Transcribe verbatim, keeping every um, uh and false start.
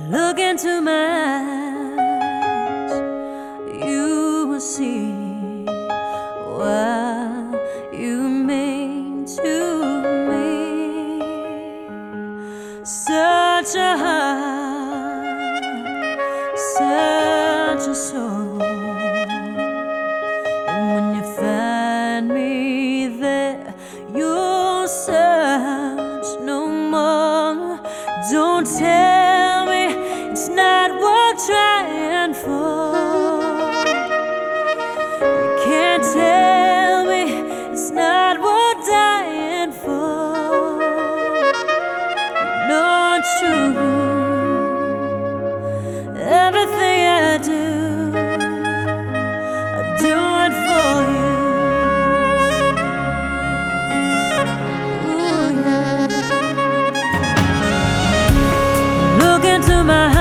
Look into my eyes, you will see what you mean to me. Such a heart, such a soul. And when you find me there, you'll search no more. Don't tell me it's not worth trying for. You can't tell me it's not worth dying for. You know it's true. Everything I do, I do it for you. Ooh, yeah. Look into my